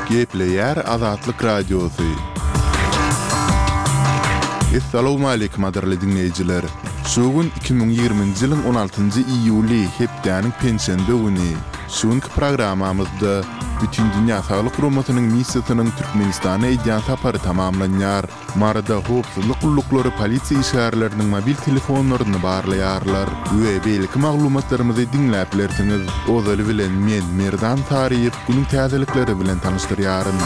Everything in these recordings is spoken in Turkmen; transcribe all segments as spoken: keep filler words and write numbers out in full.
Gepleyer Azatlyk Radiosu. Assalamu alaykum adarly dinleyijiler. Şugun iki bin ýygrymynjy ýylyň on altynjy iýuly hepdäniň pensiýandy güni. Şuňky programamyzda bütün dünýä saglyk guramatynyň missiýasynyň Türkmenistana eýdýän sapary tamamlanýar. Marada howpsuzlyk gullukları polisiýa işgärleriniň mobil telefonlaryny barlaýarlar we beýleki maglumatlarymyzy dinläp bilersiňiz. Ozaly bilen men Merdan Taryýew günüň täzelikleri bilen tanyşdyrýaryn.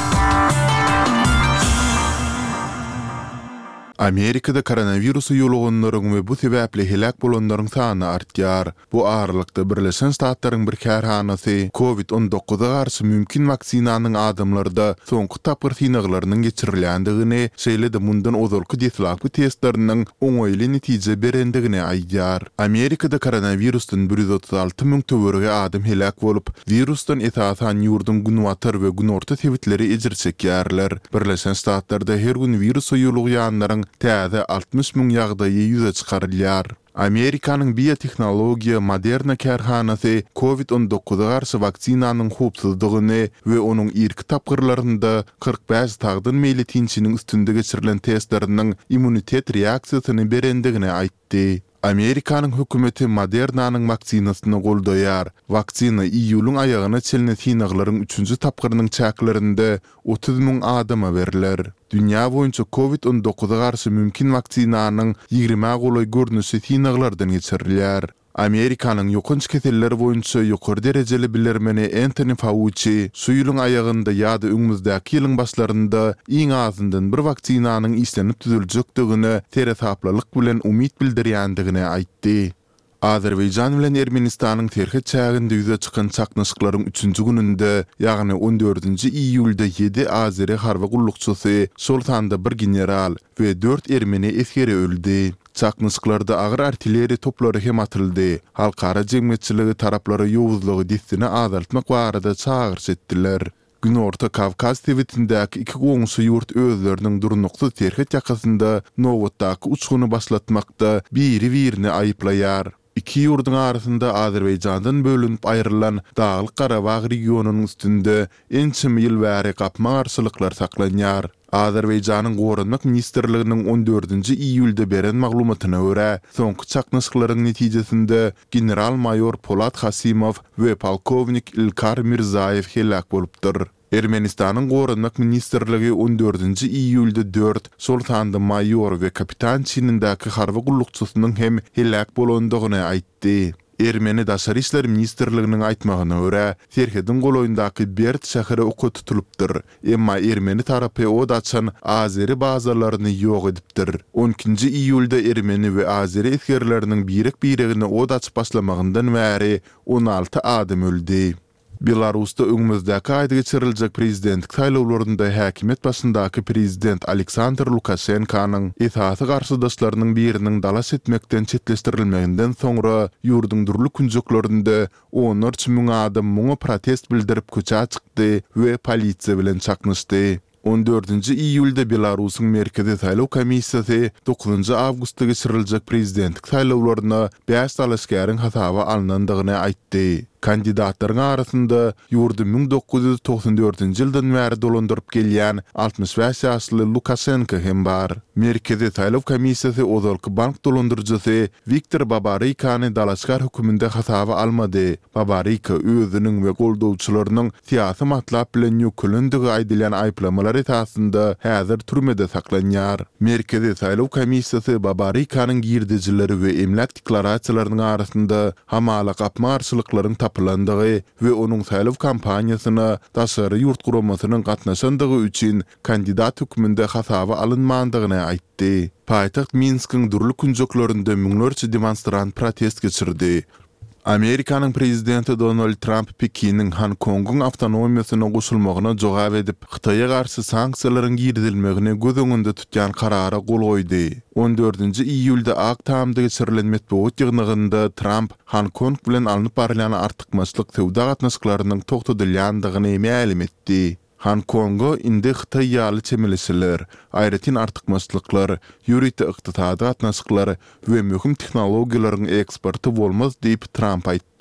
Amerikada koronavirusu ýoluganlaryň we bu sebäple helak bolanlaryň sany artýar. Bu aralykda Birleşen Ştatlaryň bir kärhanasy covid on dokuza garşy mümkin vaksinanyň adamlarda soňky tapyr synaglarynyň geçirilýändigini, şeýle-de mundan ozalky deslapky testleriniň oňaýly netije berendigini aýdýar. Amerikada koronavirusdan bir yüz otuz alty müň töwerege adam helak bolup, virusdan esasan ýurdun günwatar we günorta sebitleri ejir çekýärler. Birleşen Ştatlarda her gün virus ýoluganlaryň täze altmış müň ýagdaýy ýüze çykarylýar. Amerikanyň biotehnologiýa Moderna kärhanasy covid on dokuza garşy vaksinanyň howpsuzlygyny we onuň ilk tapgyrlarynda kırk beş tagdyn meýli tinçiniň üstünde geçirilen testleriniň immunitet reaksiýasyny berendigini aýtdy. Amerikanyň hökümeti Modernanyň vaksinasyny goldaýar. Vaksina iýulyň aýagyna çelne synaglaryň üçünji tapgyrynyň çäklerinde otuz müň adama beriler. Dünya boýunça covid on dokuza garşy mümkin vaksinanyň ýygrima golay görnüşi synaglardan geçirilýär. Amerikanyň ýokunç keselleri boýunça ýokary derejeli bilermeni Anthony Fauci şu ýylyň aýagynda ýa-da öňümüzdäki ýylyň başlarynda iň azyndan bir vaksinanyň islenip düzüljekdigini teresaplalyk bilen umyt bildirýändigini aýtdy. Azerbaýjan bilen Ermenistanyň terhet çäginde ýüze çykan çaknaşyklaryň üçünji gününde, ýagny on dördünji iýulda ýedi Azeri harby gullukçysy, şol sanda bir general we dört ermeni eskeri öldü. Çaknaşyklarda agyr artilleriýa toplary hem atyldy. Halkara jemgyýetçiligi taraplary ýowuzlygy distini azaltmak barada çağırş etdiler. Günorta Kavkaz tewitindäki iki goňşy ýurt özleriniň durnukly terhet ýakasynda nowatdaky uçguny başlatmakda biri-birini aýyplaýar. İki ýurdun arasynda Azerbaýjandan bölünip aýrylan Daglyk Garabag regionunyň üstünde ençim ýyl bäri gapma garşylyklar saklanýar. Azerbaýjanyň Gorunmak ministrliginiň on dördünji iýulda beren maglumatyna görä, soňky çaknaşyklaryň netijesinde general-mayor Polat Hasimow we polkovnik İlkar Mirzayew helak bolupdyr. Ermenistanyň Gorunmak ministrligi on dördünji iýulda dört soltanda mayor we kapitan çinindäki harby gullukçysynyň hem helak bolandygyny aýtdy. Ermeni Daşary işler ministrliginiň aýtmagyna görä, Serhedin goloýundaky Bert şäheri oka tutulupdyr. Emma Ermeni tarapy od açan Azeri bazalaryny ýok edipdir. on ikinji iýulda Ermeni we Azeri eskerleriniň birek-biregine od açyp başlamagyndan bäri on alty adam öldü. Belarusda öňümüzdäki aýda geçiriljek prezidentlik saýlawlarynda häkimet başyndaky prezident Aleksandr Lukashenkanyň esasy garşydaşlarynyň biriniň dalas etmekden çetleşdirilmeginden soňra ýurdun durly künjeklerinde onlarça müň adam muňa protest bildirip köçä çykdy we polisiýa bilen çaknaşdy. on dördünji iýulda Belarusyň merkezi saýlaw komissiýasy dokuzunji awgustda geçiriljek prezidentlik saýlawlaryna beş dalaşgäriň hasaba alınandygyny aýtdy. Kandidatlaryň arasynda ýurdu bin dokuz ýüz toksan dördünji ýyldan bäri dolandyryp gelýän altmış beş ýaşly Lukashenko hem bar. Merkezi saýlaw komissiýasy ozalky bank dolandyrjysy Viktor Babarykany dalaşgar höküminde hasaba almady. Babaryka özüniň we goldowçylarynyň syýasy matlap bilen ýökülendigi aýdylan aýplamalar esasında häzir türmede saklanýar. Merkezi saýlaw komissiýasy Babarykanyň girdijileri we emlak deklarasiýalarynyň arasynda hamala gapma garşylyklaryň tapylandygy we onuň saýlaw kampaniýasyna daşary ýurt guramasynyň gatnaşandygy üçin kandidat höküminde hasaba alynmandygyny aýtdy. Paýtaxt Minskiň durly künjeklerinde müňlerçe demonstrant protest geçirdi. Amerikanyň prezidenti Donald Trump Pekiniň Hong Kongyň awtonomiýasyna goşulmagyna jogap edip, Hytaýa garşy sanksiýalaryň girdilmegini göz öňünde tutýan karara gol goýdy. on dördünji iýulda Aktamda geçirilen metbuat ýygnygynda Trump Hong Kong bilen alınıp barılan artykmaçlyk sowda gatnaşyklarynyň togtadylýandygyny ma'lum etdi. Hong Kongo indi Hytaý ýaly çemilişler, aýratyn artykmaçlyklar, ýürüýte ykdysady gatnaşyklar we möhüm tehnologiýalaryň eksporty bolmaz diýip Trump aýtdy.